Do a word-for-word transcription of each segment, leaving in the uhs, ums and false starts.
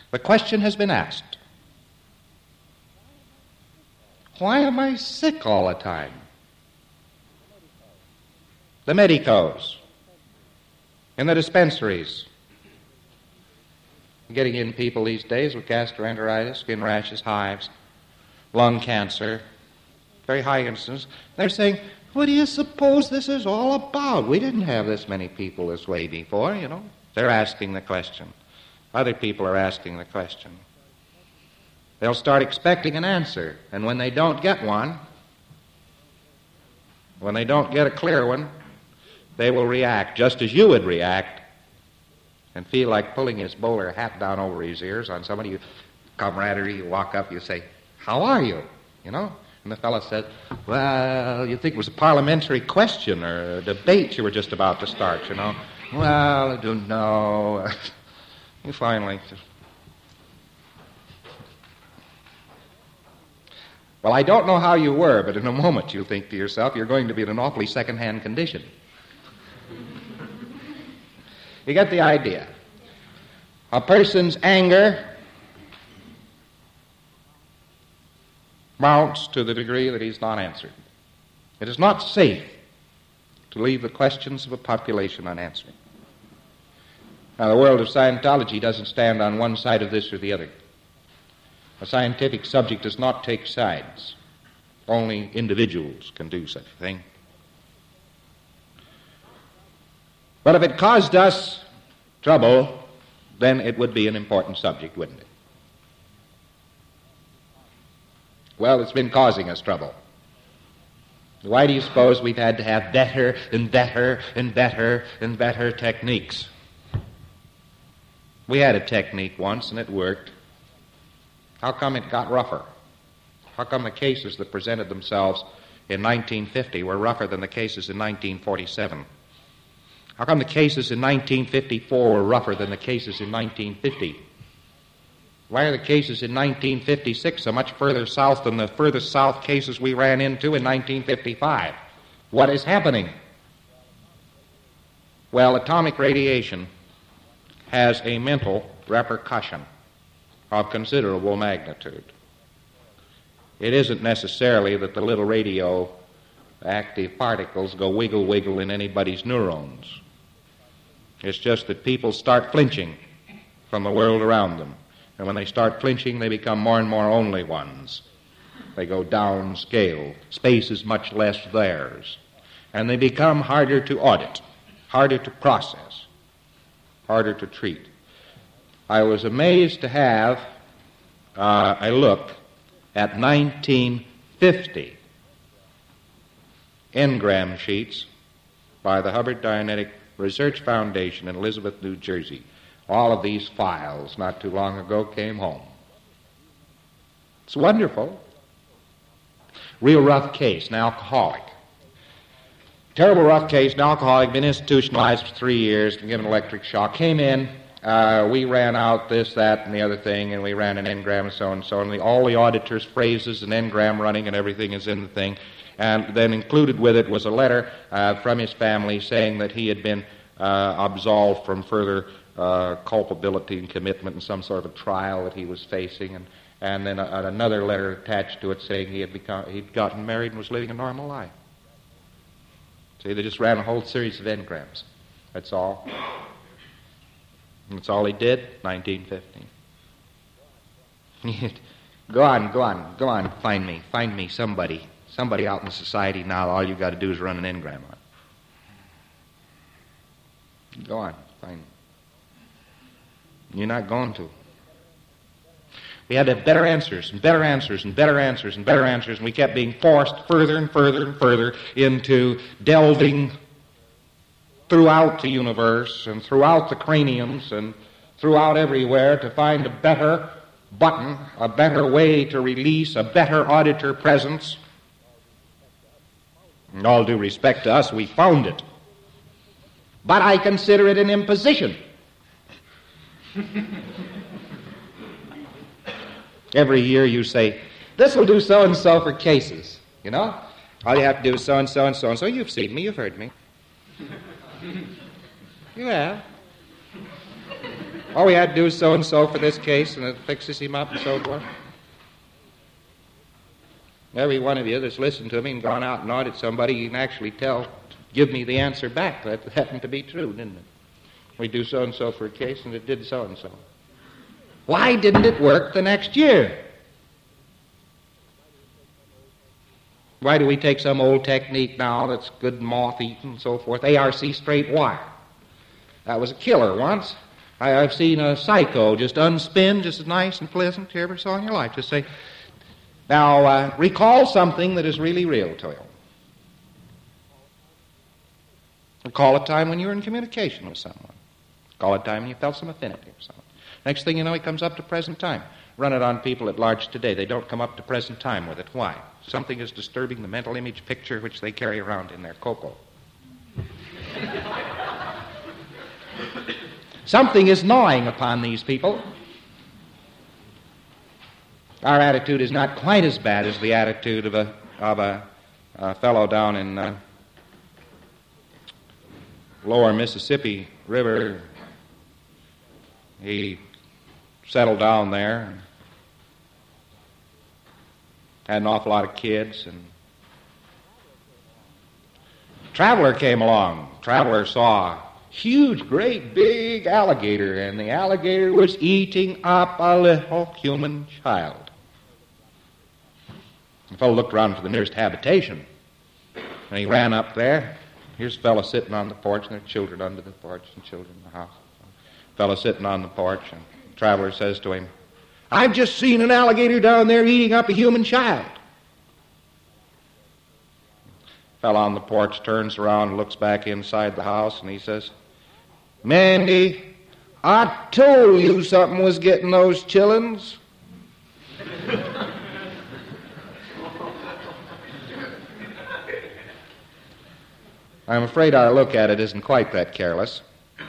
The question has been asked, why am I sick all the time? The medicos, in the dispensaries, getting in people these days with gastroenteritis, skin rashes, hives, lung cancer, very high incidence. They're saying, what do you suppose this is all about? We didn't have this many people this way before, you know. They're asking the question. Other people are asking the question. They'll start expecting an answer, and when they don't get one, when they don't get a clear one, they will react just as you would react and feel like pulling his bowler hat down over his ears on somebody. You, camaraderie, you walk up, you say, how are you? You know? And the fellow said, well, you think it was a parliamentary question or a debate you were just about to start, you know? Well, I don't know. You finally... Well, I don't know how you were, but in a moment you'll think to yourself, you're going to be in an awfully second-hand condition. You get the idea. A person's anger mounts to the degree that he's not answered. It is not safe to leave the questions of a population unanswered. Now, the world of Scientology doesn't stand on one side of this or the other. A scientific subject does not take sides. Only individuals can do such a thing. But if it caused us trouble, then it would be an important subject, wouldn't it? Well, it's been causing us trouble. Why do you suppose we've had to have better and better and better and better techniques? We had a technique once and it worked. How come it got rougher? How come the cases that presented themselves in nineteen fifty were rougher than the cases in nineteen forty-seven? How come the cases in nineteen fifty-four were rougher than the cases in nineteen fifty? Why are the cases in nineteen fifty-six so much further south than the furthest south cases we ran into in nineteen fifty-five? What is happening? Well, atomic radiation has a mental repercussion of considerable magnitude. It isn't necessarily that the little radioactive particles go wiggle wiggle in anybody's neurons. It's just that people start flinching from the world around them. And when they start flinching, they become more and more only ones. They go downscale. Space is much less theirs. And they become harder to audit, harder to process, harder to treat. I was amazed to have uh, a look at nineteen fifty engram sheets by the Hubbard Dianetic Research Foundation in Elizabeth, New Jersey. All of these files not too long ago came home. It's wonderful. Real rough case, an alcoholic. Terrible rough case, an alcoholic, been institutionalized for three years, been given electric shock, came in. Uh, we ran out this, that, and the other thing, and we ran an engram and so on and so on. And the, all the auditor's phrases and engram running and everything is in the thing. And then included with it was a letter uh, from his family saying that he had been uh, absolved from further uh, culpability and commitment in some sort of a trial that he was facing. And, and then a, another letter attached to it saying he had become, he'd gotten married and was living a normal life. See, they just ran a whole series of engrams. That's all. That's all he did, nineteen fifty. Go on, go on, go on, find me, find me somebody, somebody out in society now, all you've got to do is run an engram on. Go on, find me. You're not going to. We had to have better answers and better answers and better answers and better answers, and we kept being forced further and further and further into delving throughout the universe and throughout the craniums and throughout everywhere to find a better button, a better way to release, a better auditor presence. In all due respect to us, we found it. But I consider it an imposition. Every year you say, this will do so-and-so for cases, you know? All you have to do is so-and-so and so-and-so. You've seen me, you've heard me. You have. all we had to do is so-and-so for this case, and it fixes him up and so forth. Every one of you that's listened to me and gone out and audited somebody, you can actually tell, give me the answer back. That happened to be true, didn't it? We do so-and-so for a case, and it did so-and-so. Why didn't it work the next year? Why do we take some old technique now that's good moth-eaten and so forth? A R C straight wire. That was a killer once. I, I've seen a psycho just unspin just as nice and pleasant you ever saw in your life. Just say, now uh, recall something that is really real to you. Recall a time when you were in communication with someone. Recall a time when you felt some affinity with someone. Next thing you know, he comes up to present time. Run it on people at large today. They don't come up to present time with it. Why? Something is disturbing the mental image picture which they carry around in their cocoa. Something is gnawing upon these people. Our attitude is not quite as bad as the attitude of a, of a, a fellow down in uh, lower Mississippi River. He settled down there, had an awful lot of kids, and Traveler came along. Traveler saw a huge, great, big alligator, and the alligator was eating up a little human child. The fellow looked around for the nearest habitation, and he ran up there. Here's a fellow sitting on the porch, and there are children under the porch and children in the house. The fellow sitting on the porch, and the traveler says to him, "I've just seen an alligator down there eating up a human child." The fellow on the porch turns around and looks back inside the house, and he says, "Mandy, I told you something was getting those chillins." I'm afraid our look at it isn't quite that careless.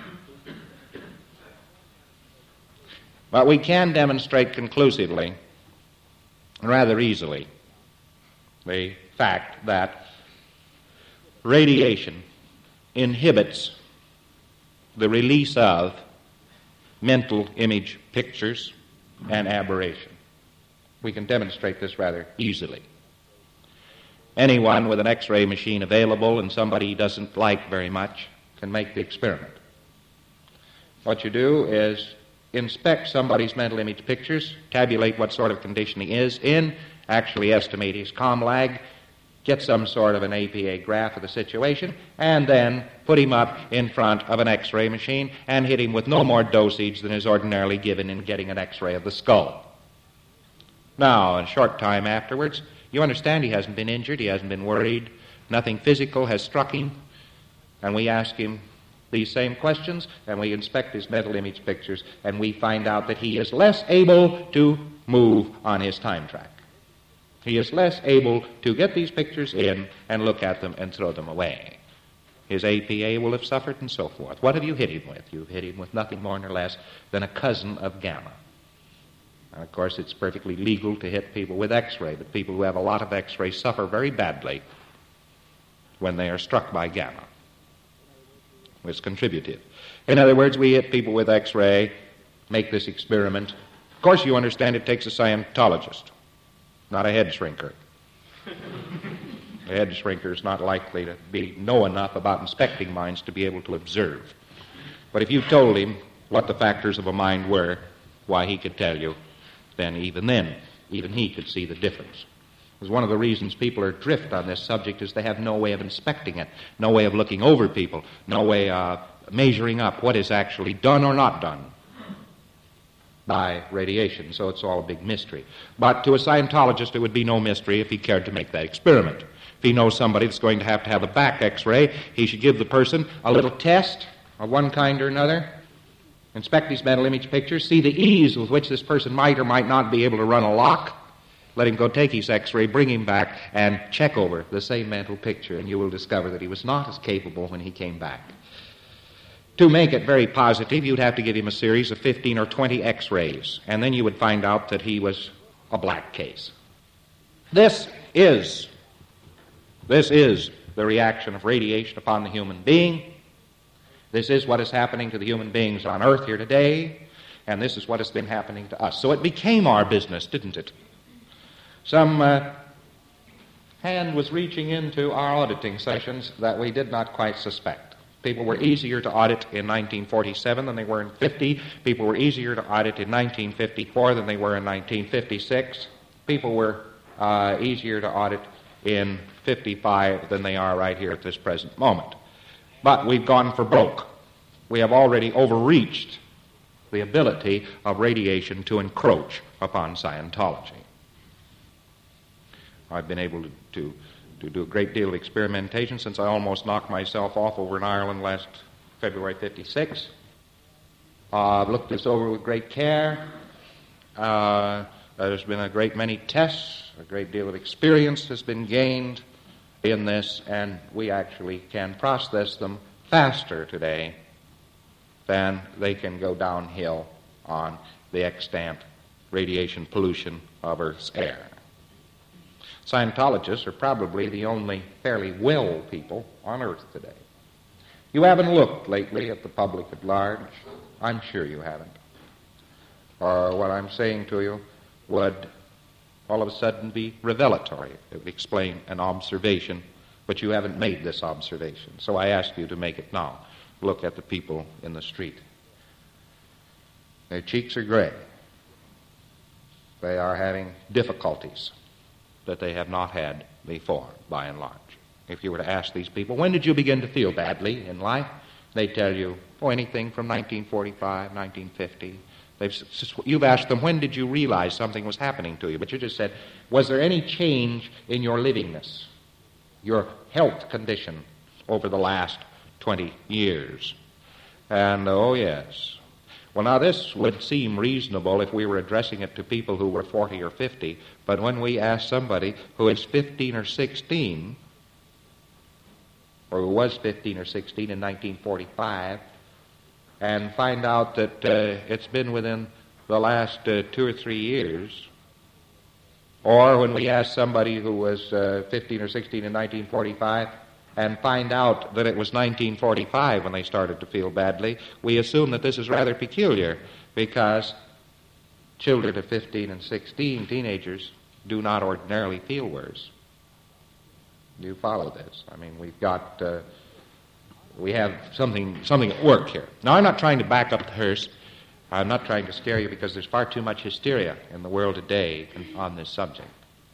But we can demonstrate conclusively, and rather easily, the fact that radiation inhibits the release of mental image pictures and aberration. We can demonstrate this rather easily. Anyone with an X-ray machine available and somebody he doesn't like very much can make the experiment. What you do is inspect somebody's mental image pictures, tabulate what sort of condition he is in, actually estimate his com lag, get some sort of an A P A graph of the situation, and then put him up in front of an X-ray machine and hit him with no more dosage than is ordinarily given in getting an X-ray of the skull. Now, a short time afterwards, you understand he hasn't been injured, he hasn't been worried, nothing physical has struck him, and we ask him these same questions, and we inspect his mental image pictures, and we find out that he is less able to move on his time track. He is less able to get these pictures in and look at them and throw them away. His A P A will have suffered and so forth. What have you hit him with? You've hit him with nothing more nor less than a cousin of gamma. And of course, it's perfectly legal to hit people with X-ray, but people who have a lot of X-ray suffer very badly when they are struck by gamma. It's contributive. In other words, we hit people with X-ray, make this experiment. Of course, you understand it takes a Scientologist, not a head shrinker. A head shrinker is not likely to be know enough about inspecting minds to be able to observe. But if you told him what the factors of a mind were, why, he could tell you. Then even then, even he could see the difference. Because one of the reasons people are adrift on this subject is they have no way of inspecting it, no way of looking over people, no way of measuring up what is actually done or not done by radiation. So it's all a big mystery. But to a Scientologist, it would be no mystery if he cared to make that experiment. If he knows somebody that's going to have to have a back X-ray, he should give the person a little test of one kind or another, inspect these mental image pictures, see the ease with which this person might or might not be able to run a lock, let him go take his X-ray, bring him back, and check over the same mental picture, and you will discover that he was not as capable when he came back. To make it very positive, you'd have to give him a series of fifteen or twenty X-rays, and then you would find out that he was a black case. This is, this is the reaction of radiation upon the human being. This is what is happening to the human beings on Earth here today. And this is what has been happening to us. So it became our business, didn't it? Some uh, hand was reaching into our auditing sessions that we did not quite suspect. People were easier to audit in nineteen forty-seven than they were in fifty. People were easier to audit in nineteen fifty-four than they were in nineteen fifty-six. People were uh, easier to audit in fifty-five than they are right here at this present moment. But we've gone for broke. We have already overreached the ability of radiation to encroach upon Scientology. I've been able to, to, to do a great deal of experimentation since I almost knocked myself off over in Ireland last February fifty-six. Uh, I've looked this over with great care. Uh, there's been a great many tests. A great deal of experience has been gained in this, and we actually can process them faster today than they can go downhill on the extant radiation pollution of Earth's air. Scientologists are probably the only fairly well people on Earth today. You haven't looked lately at the public at large. I'm sure you haven't. Or what I'm saying to you would all of a sudden be revelatory. It would explain an observation, but you haven't made this observation. So I ask you to make it now. Look at the people in the street. Their cheeks are gray. They are having difficulties that they have not had before, by and large. If you were to ask these people, when did you begin to feel badly in life? They tell you, oh, anything from nineteen forty-five, nineteen fifty. They've, you've asked them, when did you realize something was happening to you? But you just said, was there any change in your livingness, your health condition over the last twenty years? And, oh, yes. Well, now, this would seem reasonable if we were addressing it to people who were forty or fifty, but when we ask somebody who is fifteen or sixteen, or who was fifteen or sixteen in nineteen forty-five, and find out that uh, it's been within the last uh, two or three years, or when we ask somebody who was uh, fifteen or sixteen in nineteen forty-five, and find out that it was nineteen forty-five when they started to feel badly, we assume that this is rather peculiar, because children of fifteen and sixteen, teenagers, do not ordinarily feel worse. Do you follow this? I mean, we've got, uh, we have something, something at work here. Now, I'm not trying to back up the hearse. I'm not trying to scare you, because there's far too much hysteria in the world today on this subject.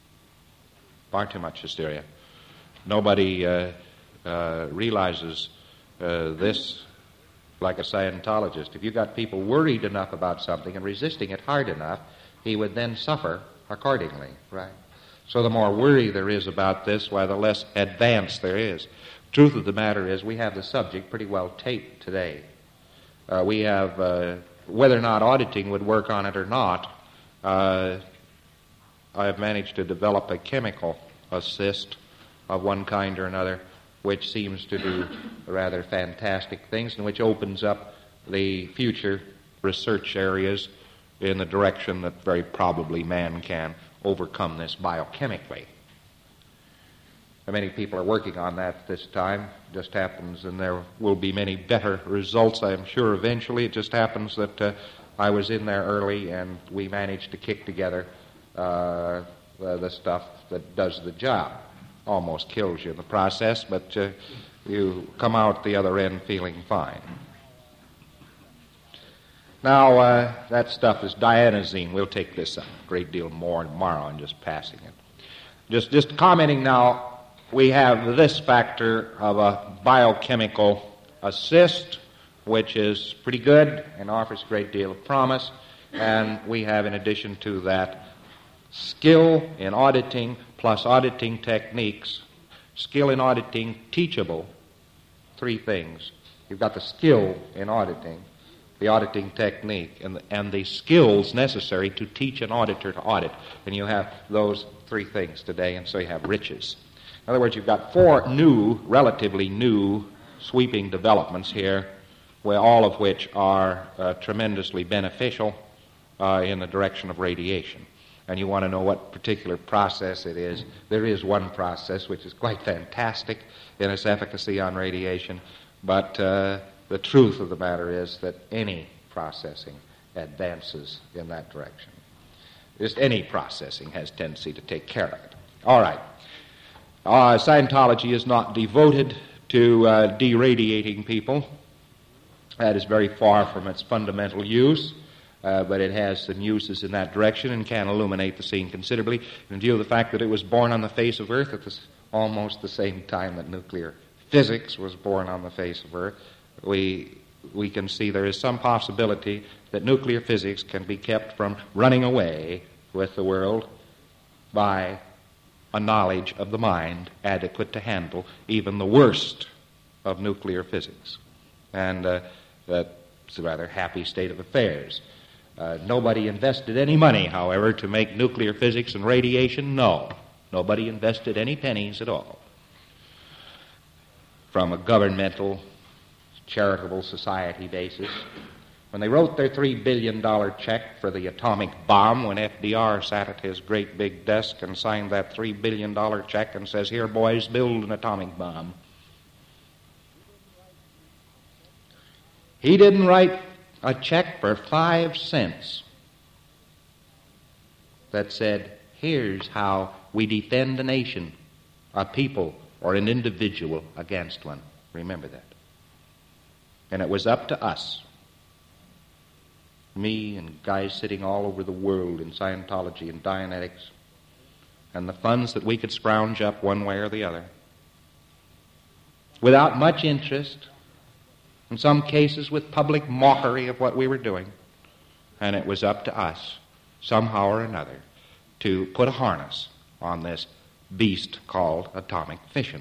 Far too much hysteria. Nobody uh, uh, realizes uh, this like a Scientologist. If you got people worried enough about something and resisting it hard enough, he would then suffer accordingly, right? So the more worry there is about this, why the less advance there is. Truth of the matter is, we have the subject pretty well taped today. Uh, we have, uh, whether or not auditing would work on it or not, uh, I have managed to develop a chemical assist of one kind or another, which seems to do rather fantastic things and which opens up the future research areas in the direction that very probably man can overcome this biochemically. Many people are working on that at this time. It just happens, and there will be many better results, I am sure, eventually. It just happens that uh, I was in there early, and we managed to kick together uh, the, the stuff that does the job. Almost kills you in the process, but uh, you come out the other end feeling fine. Now, uh, that stuff is dianosine. We'll take this up a great deal more tomorrow and just passing it. Just, just commenting now, we have this factor of a biochemical assist, which is pretty good and offers a great deal of promise. And we have, in addition to that, skill in auditing plus auditing techniques. Skill in auditing teachable. Three things. You've got the skill in auditing, the auditing technique, and the, and the skills necessary to teach an auditor to audit. And you have those three things today, and so you have riches. In other words, you've got four new, relatively new, sweeping developments here, where all of which are uh, tremendously beneficial uh, in the direction of radiation. And you want to know what particular process it is. There is one process which is quite fantastic in its efficacy on radiation, but uh, the truth of the matter is that any processing advances in that direction. Just any processing has tendency to take care of it. All right. Uh, Scientology is not devoted to uh, deradiating people. That is very far from its fundamental use, uh, but it has some uses in that direction and can illuminate the scene considerably in view of the fact that it was born on the face of Earth at this, almost the same time that nuclear physics was born on the face of Earth. We, we can see there is some possibility that nuclear physics can be kept from running away with the world by a knowledge of the mind adequate to handle even the worst of nuclear physics. And uh, that's a rather happy state of affairs. Uh, nobody invested any money, however, to make nuclear physics and radiation. No. Nobody invested any pennies at all. From a governmental, charitable society basis. When they wrote their three billion dollars check for the atomic bomb, when F D R sat at his great big desk and signed that three billion dollars check and says, "Here, boys, build an atomic bomb," he didn't write a check for five cents that said, "Here's how we defend a nation, a people, or an individual against one." Remember that. And it was up to us, me and guys sitting all over the world in Scientology and Dianetics, and the funds that we could scrounge up one way or the other, without much interest, in some cases with public mockery of what we were doing. And it was up to us, somehow or another, to put a harness on this beast called atomic fission.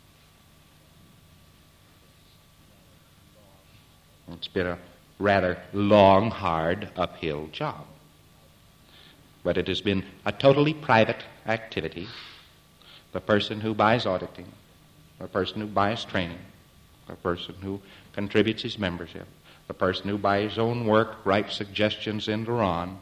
It's been a rather long, hard, uphill job. But it has been a totally private activity. The person who buys auditing, the person who buys training, the person who contributes his membership, the person who by his own work writes suggestions into Ron,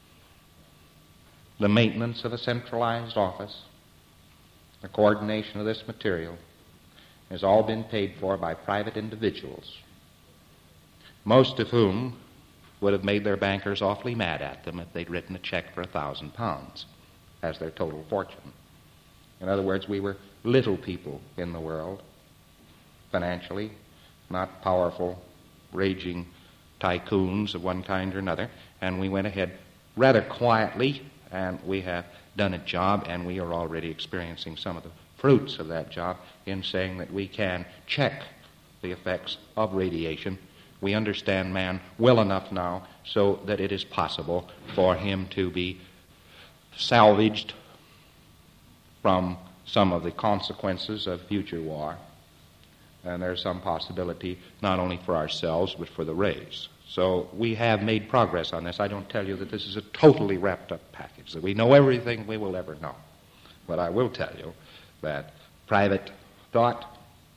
the maintenance of a centralized office, the coordination of this material has all been paid for by private individuals, most of whom would have made their bankers awfully mad at them if they'd written a check for a thousand pounds as their total fortune. In other words, we were little people in the world, financially, not powerful, raging tycoons of one kind or another, and we went ahead rather quietly, and we have done a job, and we are already experiencing some of the fruits of that job in saying that we can check the effects of radiation. We understand man well enough now so that it is possible for him to be salvaged from some of the consequences of future war. And there's some possibility not only for ourselves but for the race. So we have made progress on this. I don't tell you that this is a totally wrapped up package, that we know everything we will ever know. But I will tell you that private thought,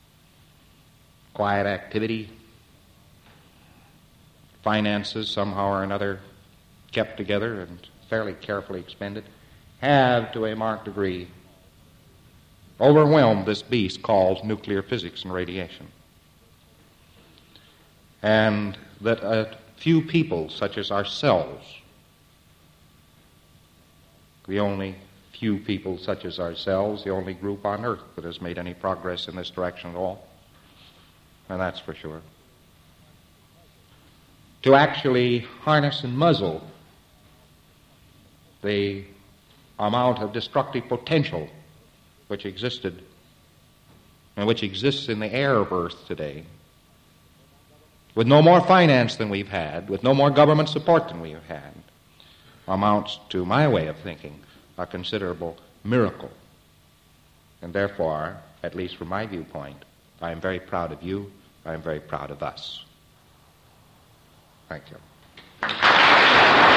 quiet activity, finances somehow or another kept together and fairly carefully expended, have to a marked degree overwhelmed this beast called nuclear physics and radiation. And that a few people such as ourselves, the only few people such as ourselves, the only group on earth that has made any progress in this direction at all, and that's for sure, to actually harness and muzzle the amount of destructive potential which existed and which exists in the air of Earth today, with no more finance than we've had, with no more government support than we have had, amounts, to my way of thinking, a considerable miracle. And therefore, at least from my viewpoint, I am very proud of you, I am very proud of us. Thank you.